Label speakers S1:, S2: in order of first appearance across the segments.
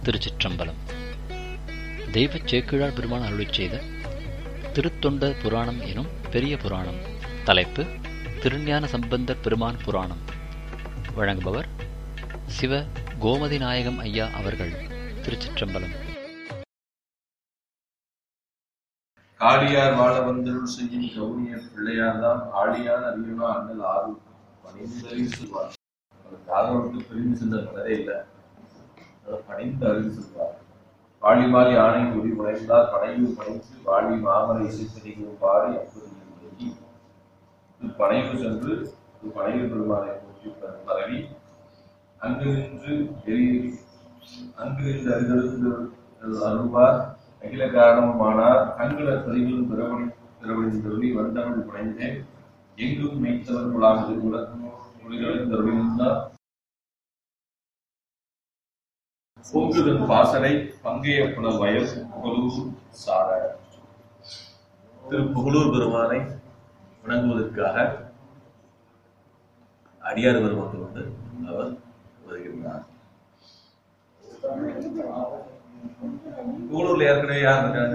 S1: திருச்சிற்றம்பலம். தெய்வச் சேக்கிழார் பெருமான் அருளிச் செய்த திருத்தொண்ட புராணம் எனும் பெரிய புராணம். தலைப்பு திருஞான சம்பந்தர் பெருமான் புராணம். வழங்குபவர் சிவ கோமதி நாயகம் ஐயா அவர்கள். திருச்சிற்றம்பலம்.
S2: காளியார் வாழ வந்தருள் செய்யும் கவுனிய பிள்ளையார்தான் ஆழியான் அறியுனா அண்ணல் ஆறு பணிந்தறி சொல்வார். காதலுக்கு பிரிந்து சென்ற கதை இல்லை, பணிந்து அறிந்து சொல்வார். வாழிமாலி ஆணை ஒளி முனைந்தார் பனைவு பணித்து வாழி மாமரை இசைப்பதிகளும் பாடி அப்படி பனைவு சென்று பனைவு பெருமானை போற்றி பரவி அங்கு நின்று அறிந்தெழுந்து அருள்வார். அகில காரணமானார் கண்கள பதிகளும் பிறவழிந்தொழி வந்தவள் புனைந்தேன் எங்கும் மெய்த்தவர் குழாமது மொழிகளிருந்தார். பொங்குதன் பாசனை பங்கைய புல வயல் புகழூர் சார. திரு புகழூர் பெருமானை வணங்குவதற்காக அடியார் பெருமக்கள் வந்து அவர் வருகின்றார். புகழூர்ல ஏற்கனவே யார் இருக்காங்க?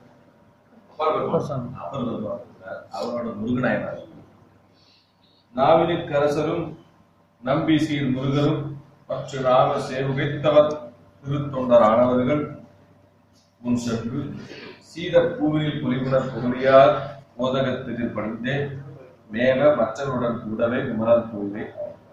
S2: அவரோட முருகநாயனார். நாவினுக்கரசரும் நம்பி சீர் முருகரும் மற்ற ராம சேவுகைத்தவர் திருத்தொண்டரானவர்கள் முன் சென்று சீத பூவினில் பொலிவுணர் புகழியார் போதகத்திற்கு பணிந்தே மேவ மற்றவருடன் கூடவே விமலர் கோயிலை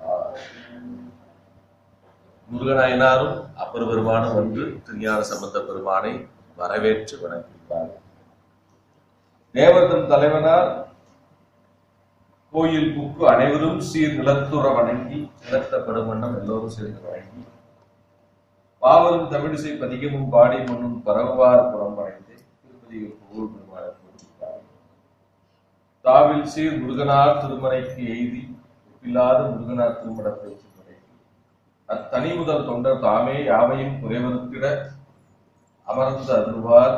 S2: முருகநாயனாரும் அப்பர் பெருமானும் வந்து திருஞான சம்பந்த பெருமானை வரவேற்று வணங்குகிறார். தேவர்தம் தலைவனார் கோயில் புக்கு அனைவரும் சீர் நிலத்துற வணங்கி நிலத்தப்படும் வண்ணம் எல்லோரும் சேர்ந்து வணங்கி பாவரும் தமிழிசை பதிகமும் பாடி மண்ணும் பரவார் புறம்படைந்து திருப்பதியில் புகழ் பெருமானை போட்டிருக்கிறார். தாவில் சீர் முருகனார் திருமலைக்கு எய்தி ஒப்பில்லாத முருகனார் திருமணத்தை அத்தனி முதல் தொண்டர் தாமே யாவையும் குறைவருத்திட அமர்ந்து அருள்வார்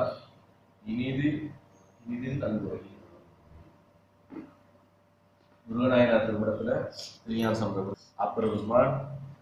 S2: இனிதின் அன்பு. முருகநாயனார் திருமணத்துல திருஞான சம்பந்த அப்பர் பெருமான்,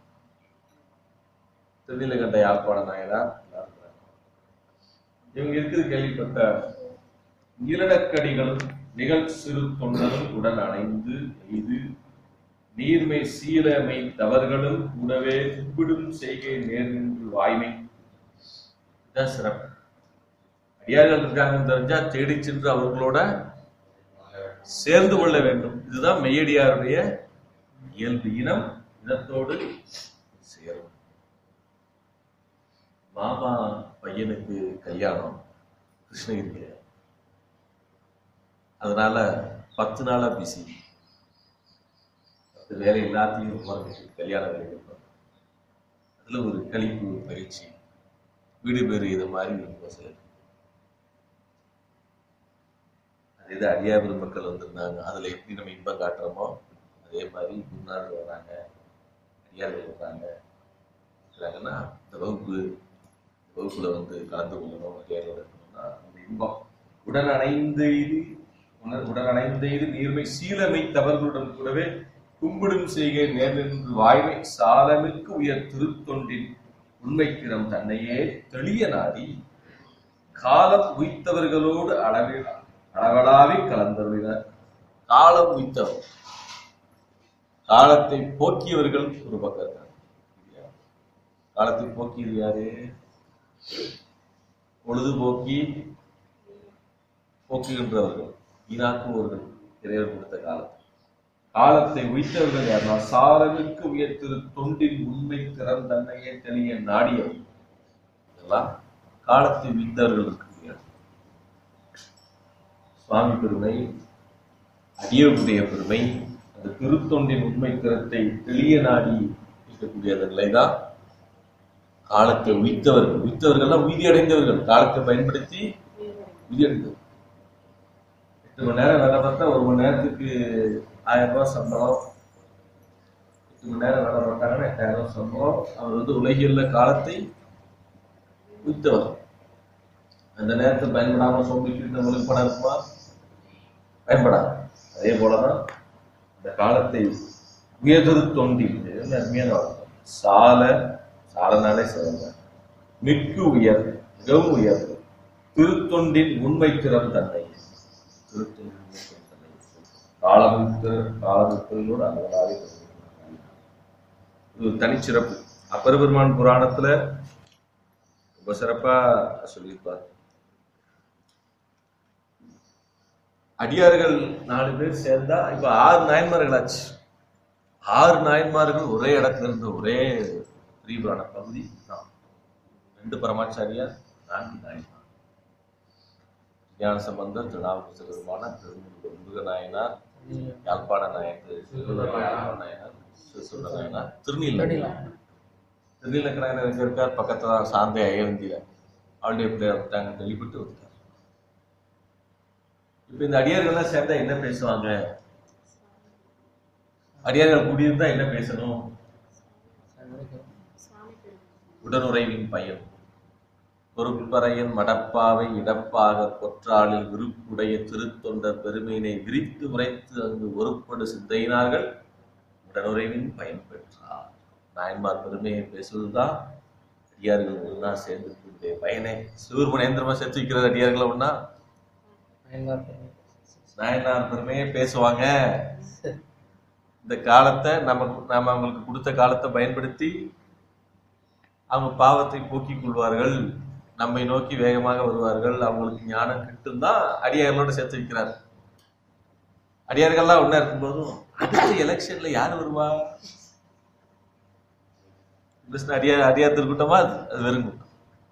S2: திருநீலகண்ட யாழ்ப்பாண நாயனார் இவங்க இருக்குது கேள்விப்பட்ட நீலடக்கடிகளும் நிகழ் சிறு தொண்டரும் உடன் அணைந்து எய்து நீர்மை சீலமை தவறுகளும் கூடவே கும்பிடும் செய்கை நேர் நின்று வாய்மை. இதான் சிறப்பு. அடியார்கள் இருக்காங்கன்னு தெரிஞ்சா தேடி சென்று அவர்களோட சேர்ந்து கொள்ள வேண்டும். இதுதான் மெய்யடியாருடைய இயல்பு. இனம் இனத்தோடு சேரும். மாமா பையனுக்கு கல்யாணம் கிருஷ்ணகிரியில, அதனால 10 நாளா பிஸி. வேலை எல்லாத்தையும் கல்யாண வேலை இருப்பாங்க. அதுல ஒரு கழிப்பு பயிற்சி வீடு பேரு இது மாதிரி இருக்கும். சில அதே அடியார் பெருமக்கள் வந்திருந்தாங்க. அதுல எப்படி நம்ம இன்பம் காட்டுறோமோ அதே மாதிரி முன்னாள் வர்றாங்க, அடியார்கள் வர்றாங்க. இருக்கிறாங்கன்னா இந்த வகுப்புல வந்து கலந்து கொள்ளணும், அடியாரோட இருக்கணும்னா அந்த இன்பம் உடன் அணைந்து நீர்மை சீலமை தவறுகளுடன் கூடவே கும்பிடும் செய்கை நேர் நின்று வாய்மை சாலமிற்கு உயர் திருத்தொண்டின் உண்மைக்கிறம் தன்னையே தெளிய நாடி காலம் உய்த்தவர்களோடு அளவலாவி கலந்தருளினர். காலம் உய்த்தவர், காலத்தை போக்கியவர்கள் ஒரு பக்கம் இருக்காங்க. காலத்தை போக்கியது யாரு? பொழுதுபோக்கி போக்குகின்றவர்கள், ஈனாக்குவர்கள். இறைவர் கொடுத்த காலத்தை உய்த்தவர்கள் யாருன்னா சாலமிற்கு உயர் திரு தொண்டின் உண்மை திறம் தன்னையே தெளிய நாடியவர். இதெல்லாம் காலத்தை உய்த்தவர்கள் இருக்கு. சுவாமி பெருமை, அடியவருடைய பெருமை, அந்த திருத்தொண்டின் உண்மை திறத்தை தெளிய நாடி இருக்கக்கூடிய அந்த நிலைதான் காலத்தை உய்த்தவர்கள். உய்த்தவர்கள்லாம் உய்தி அடைந்தவர்கள், காலத்தை பயன்படுத்தி உய்தி அடைந்தவர்கள். 8 மணி நேரம் வேலை பார்த்தா 1 மணி நேரத்துக்கு 1000 ரூபாய் சம்பளம். 8 மணி நேரம் வேலை பார்த்தாங்கன்னா 8000 ரூபாய் சம்பளம். அவர் வந்து உலகியல்ல காலத்தை உய்த்தவர். அந்த நேரத்தை பயன்படாம சோம்பிக்கிட்டவங்களுக்கு பணம் இருக்குமா? பயன்படாது. அதே போலதான் இந்த காலத்தை உயர்திரு தொண்டில் அருமையான சாலனாலே சிறந்த மிக்கு உயர் மிகவும் உயர் திருத்தொண்டின் உண்மை திறம் தன்னை திருத்தொண்டின் உண்மை திறம் தன்னை காலமித்தோடு அங்களாவே இது தனிச்சிறப்பு. அப்பர் பெருமான் புராணத்துல ரொம்ப சிறப்பா சொல்லியிருப்பார். அடியார்கள் 4 பேர் சேர்ந்தா இப்ப 6 நாயன்மார்கள் ஆச்சு. 6 நாயன்மார்கள் ஒரே இடத்துல இருந்த ஒரே பெரிய புராண பகுதி தான். 2 பரமாச்சாரியார், 4 நாயன்மார். ஞான சம்பந்தர், திருநாவுக்கரசர் பெருமான, முருகநாயனார், யாழ்ப்பாண நாயனார், திருநீலக்கநாயனார் எங்க இருக்கார்? பக்கத்துல சாந்தை அயவந்தியில அவளுடைய பிள்ளையார் விட்டாங்க, வெளிப்பட்டு வந்துட்டார். இப்ப இந்த அடியார்கள் சேர்ந்தா என்ன பேசுவாங்க? அடியார்கள் கூடியிருந்தா என்ன பேசணும்? உடனுறைவின் பயன் பொறுப்பறையன் மடப்பாவை இடப்பாக பொற்றாளில் விருப்புடைய திருத்தொண்டர் பெருமையினை விரித்து உரைத்து அங்கு ஒருப்படு சிந்தையினார்கள் உடனுறைவின் பயன் பெற்றார். நாயன்மார் பெருமையை பேசுவதுதான் அடியார்கள் ஒன்னா சேர்ந்து பயனை சிவபுரேந்திரமா சேர்த்து வைக்கிறது. அடியார்கள் ஒன்னா நாயனார் பெருமையை பேசுவாங்க. இந்த காலத்தை நாம அவங்களுக்கு கொடுத்த காலத்தை பயன்படுத்தி அவங்க பாவத்தை போக்கிக் கொள்வார்கள், நம்மை நோக்கி வேகமாக வருவார்கள், அவங்களுக்கு ஞானம் கிட்டும் தான் அடியார்களோட சேர்த்து வைக்கிறார். அடியார்கள்லாம் ஒன்னா இருக்கும்போதும் அடுத்த எலெக்ஷன்ல யாரு வருவா? அடியார் திருக்கூட்டமா? அது வெறும் கூட்டம்.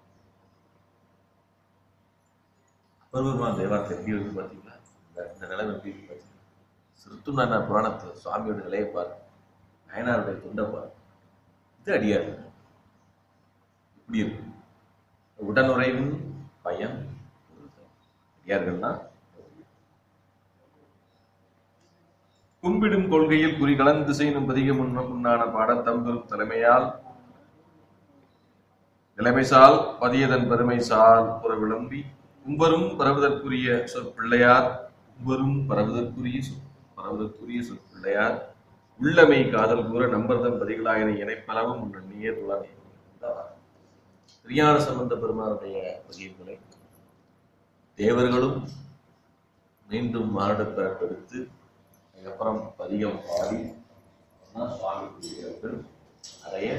S2: பெருமான் தேவாரத்தை எப்படி வந்து பார்த்தீங்களா? இந்த நிலைமை எப்படி இருக்கு பார்த்தீங்களா? சிறுத்தும் நான் புராணத்துல சுவாமியோட நிலையை பாரு, நயனாருடைய தொண்டை பாரு. இது அடியார் இப்படி இருக்கு. உடனுறைவின் பயன் அடியார்கள்னா கும்பிடும் கொள்கையில் குறி கலந்து செய்யும் பதிக முன்னான பாடத்தம் பெரும் தலைமையால் நிலைமைசால் பதியதன் பெருமை சால் புற விளம்பி கும்பரும் பரவுதற்குரிய சொற்பிள்ளையார் சொற்பிள்ளையார் உள்ளமை காதல் கூற நம்பர்தம் பதிகளாயின இணைப்பளவும் உள்ள நீயே துளானே. திருஞான சம்பந்த பெருமானுடைய பதியங்களை தேவர்களும் மீண்டும் மாரட பிறப்பெடுத்து அதுக்கப்புறம் பதிகம் பாடி சுவாமி குடியவர்கள் அடைய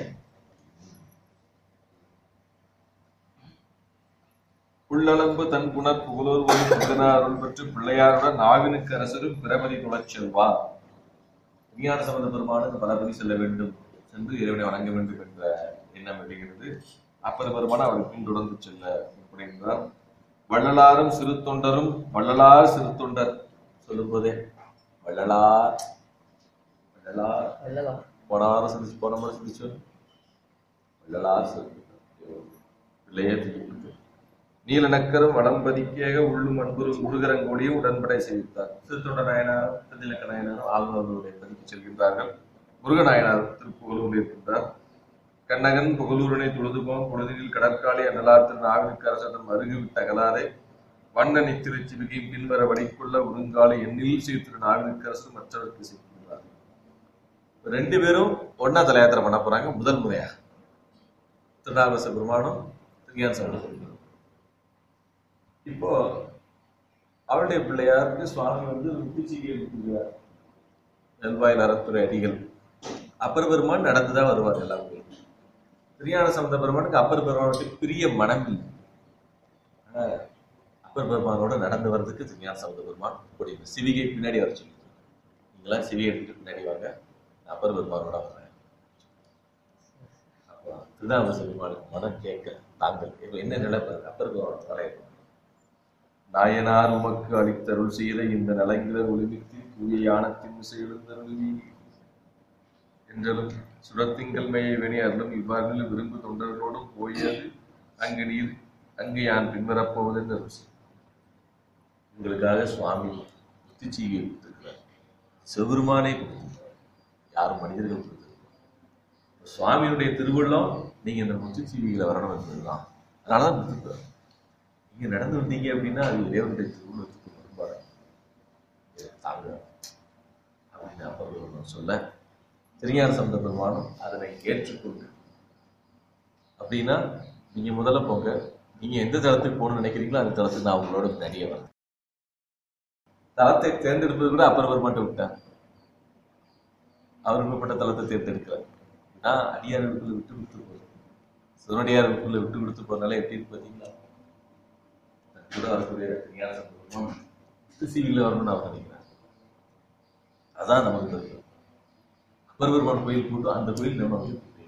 S2: புள்ளளம்பு தன் புனர் புகழோர்வரும் அருள் பெற்று பிள்ளையாருடன் நாவினுக்கு அரசரும் பிரபதி துளச் செல்வார். விஞ்ஞான சம்பந்த பெருமானுக்கு பலபதி செல்ல வேண்டும், சென்று இறைவனை வணங்க வேண்டும் என்ற எண்ணம் எழுகிறது. அப்பர் பெருமான அவரை பின்தொடர்ந்து செல்ல முற்படுகின்றார். வள்ளலாரும் சிறு தொண்டரும் வள்ளலார் சிறு தொண்டர் சொல்லும் போதே வள்ளலார் போன முறை சிந்திச்சு வள்ளலார் சிறு பிள்ளையே நீலநக்கரும் வடம்பதிக்கேக உள்ளும் அன்புரும் முருகரங்கோடியும் உடன்படை செய்வித்தார். திருத்தொண்ட நாயனார், திருநிலக்க நாயனார் ஆளுநர்களுடைய பதிக்கு செல்கின்றார்கள். முருகநாயனார் திருப்புகழூர் இருக்கின்றார். கண்ணகன் புகழூரனை தொழுதுபோம் பொழுதில் கடற்காலி அண்ணலார் திரு நாகனுக்கு அரசதம் அருகுவிட்ட அகலாரை வண்ண நித்திருச்சி மிகையும் பின்வர வடிக்குள்ள உருங்காலை எண்ணில் செய்ய திரு நாகனுக்கு அரசு மற்றவருக்கு செய்கின்றார். 2 பேரும் ஒன்னா தலையாத்திரை பண்ண போறாங்க. முதல் முறையாக திருநாகச பெருமானும் திருஞான சம்பந்தரும். இப்போ அவருடைய பிள்ளையாருக்கு சுவாமி வந்து பூச்சிகை கொடுக்கிறார். நெல்வாயில் அறத்துறை அடிகள். அப்பர் பெருமான் நடந்துதான் வருவார் எல்லாருமே. திருஞான சம்பந்த பெருமானுக்கு அப்பர் பெருமானுக்கு பிரிய மனம் இல்லை. அப்பர் பெருமானோட நடந்து வர்றதுக்கு திருஞான சம்பந்த பெருமான் கூடிய சிவிகை பின்னாடி வர சொல்லி, நீங்களாம் சிவிகை எடுத்துட்டு பின்னாடி வாங்க, அப்பர் பெருமானோட வரேன். அப்போ திருநாம பெருமானுக்கு மனம் கேட்க தாங்கள் இப்ப என்ன நிலைப்பாரு? அப்பர் பெருமானோட வரைய நாயனார் உமக்கு அளித்தருள் செய்த இந்த நலங்கிற ஒளிமித்து தூய யானத்தின் எழுந்தருளி என்றலும் சுடத்திங்கள் மேய வெணி அருளும் இவ்வாறு விரும்பு தொண்டர்களோடும் போயது அங்கு நீர் அங்கு யான் பின்வரப்போவதென்று அருள். உங்களுக்காக சுவாமி புத்திச்சீகை கொடுத்திருக்கிறார். சிவபெருமானே கொடுத்திருக்கிறார், யாரும் மனிதர்கள் கொடுத்திருக்கிறார். சுவாமியுடைய திருவுள்ளம் நீங்க இந்த புத்திச்சீவிகளை வரணும் என்பதுதான். அதனாலதான் கொடுத்திருக்கிறார். நீங்க நடந்து வந்தீங்க அப்படின்னா அது இறைவனுடைய திருவுள்ளத்துக்கு முன்பாடு தாங்க அப்படின்னு அப்பர் சொல்ல திருஞான சம்பந்த பெருமானும் அதனை ஏற்றுக்கொண்டு அப்படின்னா நீங்க முதல்ல போங்க, நீங்க எந்த தளத்துக்கு போகணும்னு நினைக்கிறீங்களோ அந்த தளத்துக்கு நான் உங்களோட நிறைய வரேன். தளத்தை தேர்ந்தெடுப்பது கூட அப்பர் பெருமான்ட்ட விட்டார். அவர் விருப்பப்பட்ட தளத்தை தேர்ந்தெடுக்கிறார். நான் அடியார்களுக்குள்ள விட்டு கொடுத்து போறேன். சிவனடியார்களுக்குள்ள விட்டு கொடுத்து போறதுனால எப்படி இருக்கு பார்த்தீங்களா? கூட வரக்கூடிய ஞான சம்பந்தம் சிவில வரணும்னு அவர் நினைக்கிறார். அதான் நமக்கு தெரியும். அப்பர் பெருமான் கோயில் போட்டு அந்த கோயில் நம்ம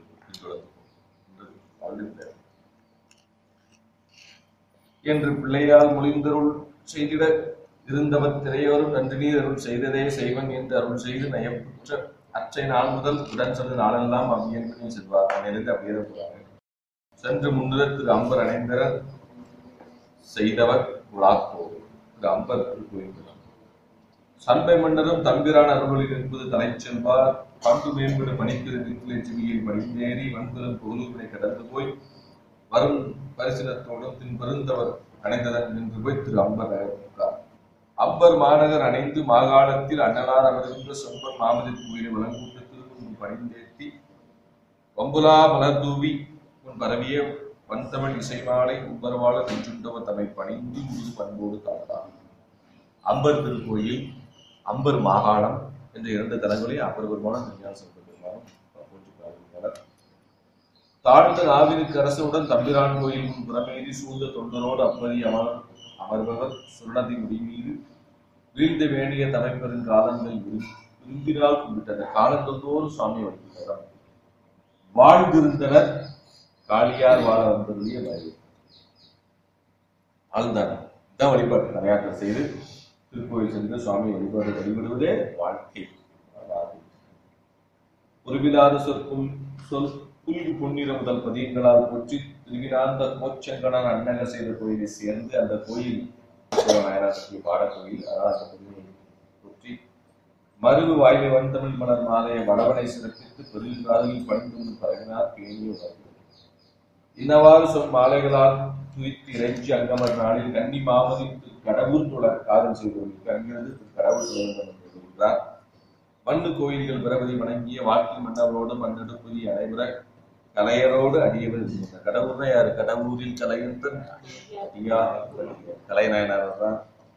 S2: என்று பிள்ளையால் மொழிந்தருள் செய்திட இருந்தவர் திரையோரும் நன்றி நீர் அருள் செய்ததே செய்வன் என்று அருள் செய்து நயப்புற்ற அற்றை நாள் முதல் உடன் சென்று நாளெல்லாம் அவ்வியன்பனே செல்வார். அங்கிருந்து அப்படியே போறாங்க. சென்று முன்னிடர் திரு அம்பர் அணைந்தரர் செய்தவர் உலாப்போ திரு அம்பர் கோயில். சண்பை மன்னரும் தம்பிரான் அருள்களில் என்பது தலை செல்வார். பண்பு மேம்படு பணித்திரு நிற்கிலை செவியில் படிந்தேறி வன்பெரும் பொருளுவினை கடந்து போய் வரும் பரிசனத்தோடும் பின் பெருந்தவர் அணைந்ததன் நின்று போய் திரு அம்பர் நகர்ந்தார். அப்பர் மாநகர் அணைந்து மாகாணத்தில் அண்ணனார் அமர்கின்ற சொம்பன் மாமதி கோயிலை வழங்கூட்டு திருமுன் பணிந்தேற்றி வம்புலா மலர் தூவி முன் பரவிய வந்தமிழ் இசைமாலை உம்பர்வாள நெஞ்சுண்டவர் தம்மை பணிந்து முழு பண்போடு காத்தார். அம்பர் திருக்கோயில், அம்பர் மாகாணம் என்ற 2 தலங்களையும் அப்பர் பெருமானும் ஞான சம்பந்த பெருமானும் தாழ்ந்த நாவினுக்கு அரசுடன் தம்பிரான் கோயில் முன் புறமேறி சூழ்ந்த தொண்டரோடு அப்பதி அமர்பவர் சுரணதி முடி மீது வீழ்ந்த வேண்டிய தலைப்பெரும் காலங்கள் விரும்பினால் கும்பிட்டனர். காலந்தோறும் சுவாமி வழிபட்டார். வாழ்ந்திருந்தனர் காளியார் வாழ வந்ததுடைய வயது ஆழ்ந்தார். இதான் வழிபாட்டு நகையாற்றம் செய்து திருக்கோயில் சென்று சுவாமி வழிபடுவதே வாழ்க்கை. உருவிலாத சொல் புல்கு பொன்னிற முதல் பதியங்களால் போற்றி திருவிழாந்த கோச்சங்கடன் அன்னக செய்த கோயிலை சேர்ந்து அந்த கோயில் பாடக்கோயில், அதாவது அந்த பதியை போற்றி மருவு வாயிலை வந்தமிழ் மலர் மாலைய வடவனை சிறப்பித்து பெரும் காதலில் பணிந்து பழகினார் பேணிய உணர்வு. இன்னவாறு சொல் மாலைகளால் துய்த்து இறைச்சி அங்கமர் நாளில் கன்னி மாமதின் கடவுள் தொடர் காதல் செய்தவர்களுக்கு அங்கிருந்து கடவுள் தொடர்ந்தார். மண்ணு கோயில்கள் பிறவதி வணங்கிய வாக்கில் மன்னவரோடு மண்ணெடுப்பதி அனைவர கலையரோடு அடியவர் இருந்தனர். கடவுள்னா யாரு? கடவுரில் கலையந்தன் கலைநாயனார் தான்.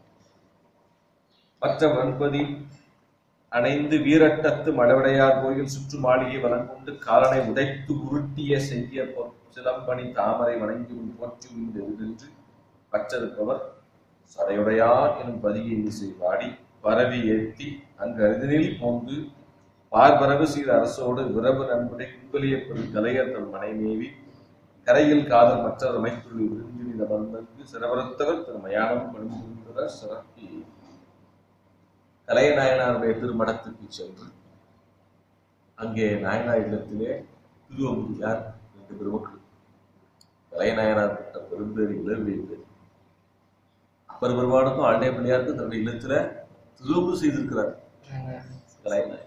S2: மற்ற வன்பதி அணைந்து வீரட்டத்து மடவடையார் கோயில் சுற்று மாளிகை வளங்கொண்டு காலனை உடைத்து உருட்டிய செய்ய சிலம்பணி தாமரை வணங்கி போற்றி உயிர்ந்து பற்றிருப்பவர் சடையுடையார் எனும் பதியை இசை பாடி பரவி ஏற்றி அங்கு அருதினில் போந்து பார்பரவு செய்த அரசோடு விரவு நண்பனை கும்பலிய பெரும் கலையர் தன் மனைமேவி கரையில் காதல் மற்றவர் அமைத்துள்ள விருந்தினி நபர்ந்தற்கு சிறவரத்தவர் திரு மயானம் பணிந்திருந்த சிறப்பி கலைய நாயனாருடைய திருமடத்துக்கு சென்று அங்கே நாயனார் இல்லத்திலே திருவம்புரியார் 2 பெருமக்கள் கலைய நாயனார் பெற்ற பெரும்பேறு இளர்வியது. அப்பர் பெருமானுக்கும் ஆண்டே பிள்ளையாருக்கும் தன்னுடைய இல்லத்துல திருவம்பு செய்திருக்கிறார் கலைநாயனார்.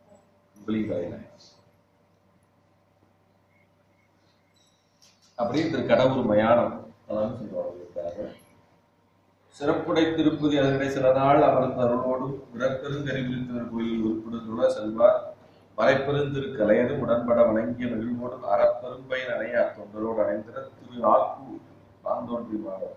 S2: அப்படி திரு கடவுர் மயானம் சிறப்புடை திருப்பதி அதனை சில நாள் அமர்ந்த அருளோடும் விடப்பெருங்கறிவிருந்தவர் கோயில் உறுப்பினர்களோட செல்வார். மலைப்பெருந்திரு கலையதும் உடன்பட வணங்கிய மகிழ்வோடும் அறப்பெரும்பயன் அணைய தொண்டரோடு அணைந்தனர். திரு ஆக்கூர் தாந்தோன்றி மாடம்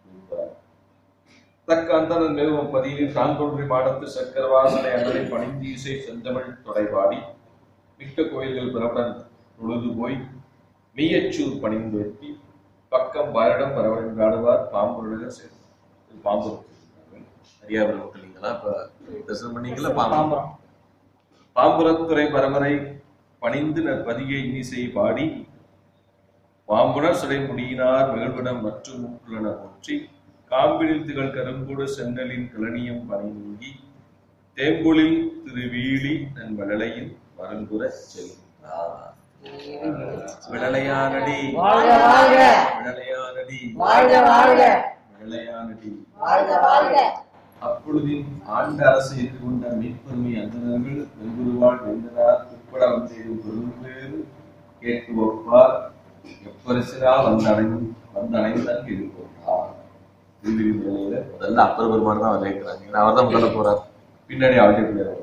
S2: தக்க அந்தனர் நிறுவம் பதியில் தாந்தோன்றி மாடத்து சக்கரவாசனை அண்ணனை பணிந்தீசை செந்தமிழ் தொடைபாடி மிக்க கோயில்கள் பிறப்புடன் தொழுது போய் மெய்யச்சூர் பணிந்து வெட்டி பக்கம் பரடம் பரவடன் காடுவார் பாம்புருடன் சேர்ந்து பாம்பு அரியாபுரம் மக்களீங்களா இப்ப தரிசனம் பண்ணீங்களா? பாம்புரத்துறை பரமரை பணிந்து பதிகை இன்னிசை பாடி பாம்புணர் சுடை முடியினார் மகிழ்விடம் மற்றும் மூக்குலன போற்றி காம்பினில் திகழ் கரும்புடு சென்னலின் கிளனியம் பணி நீங்கி தேம்பொழில் திருவீழி நன் வடலையில் வருங்குற செல்கிறார். விடலையானடி விடலையானடி விடலையானடி. அப்பொழுதின் ஆண்ட அரசு எதிர்கொண்ட மீட்பெருமை அந்தனர்கள் வெங்குருவாள் வெந்தனார் உட்பட வந்தேறும் பெரும்பேறு கேட்டு ஒப்பார் எப்பரிசினால் வந்தடைந்தான் எதிர்கொண்டார். முதல்ல அப்பர் பெருமான் தான் வரவேற்கிறாங்க. அவர் தான் முதல்ல போறார், பின்னாடி ஆண்டே பிள்ளையார்.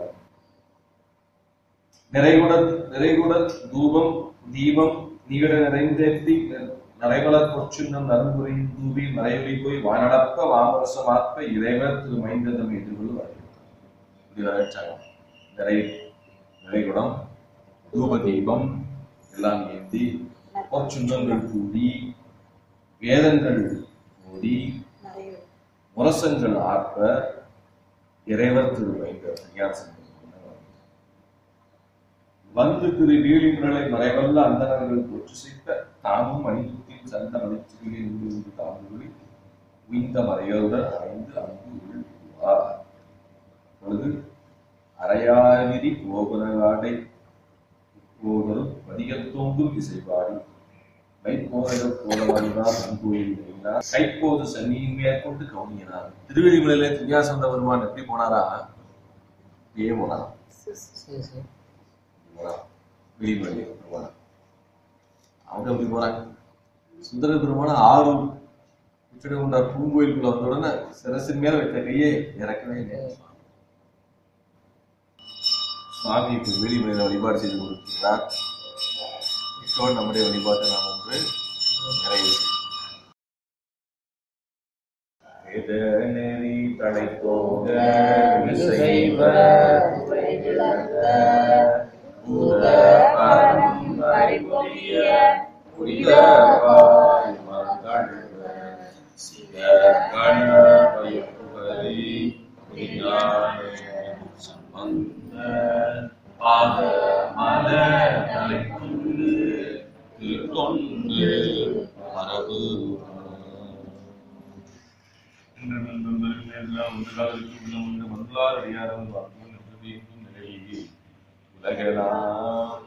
S2: நிறைகுடல் தூபம் தீபம் நீவிட நிறைந்தேற்றி நரைமலர் பொற்சுன்னம் நறும்புரியும் தூவி மறையொலி போய் வானடப்ப வாமரசமாற்ப இறைவர் திரு மைந்ததம் எதிர்கொள்ள இப்படி வரச்சாங்க. நிறைகுடம் தூப தீபம் எல்லாம் ஏந்தி பொற்சுன்னங்கள் கூடி வேதங்கள் ஓடி முரசங்கள் ஆற்ப இறைவர் திரு மைந்தர் வந்து திரு வீழிமுறை மறைவல்ல அந்தனர்கள் போற்று செய்த தாமும் மணித்துத்தில் சந்த மலைச்சிகளில் இருந்து தாமுடி உய்ந்த மறையோருடன் அடைந்து அங்கு உள்வார். பொழுது அரையாவிரி கோபுரகாடை கோபுரம் பதிகத்தோங்கும் இசைப்பாடி மைப்போதல் போலவாடினார் அங்கோயில் கைப்போது சன்னியின் மேற்கொண்டு கவுனியனார். திருவெளிமலையில திவ்யாசந்த பெருமான் எப்படி போனாரா? அப்படியே போனாராம். வெளிமலை பெருமான அவங்க அப்படி போறாங்க. சுந்தர பெருமான ஆறு உச்சிடகுண்டார் பூங்கோயிலுக்குள்ள வந்த உடனே சிரசின் மேல வைத்த கையே இறக்கவே இல்லை. சுவாமி இப்ப வெளிமலையில வழிபாடு செய்து கொடுக்கிறார். இத்தோடு நம்முடைய வழிபாட்டை நாம் ஒன்று நிறைவு நெறி தழைத்தோக உலகெல்லாம்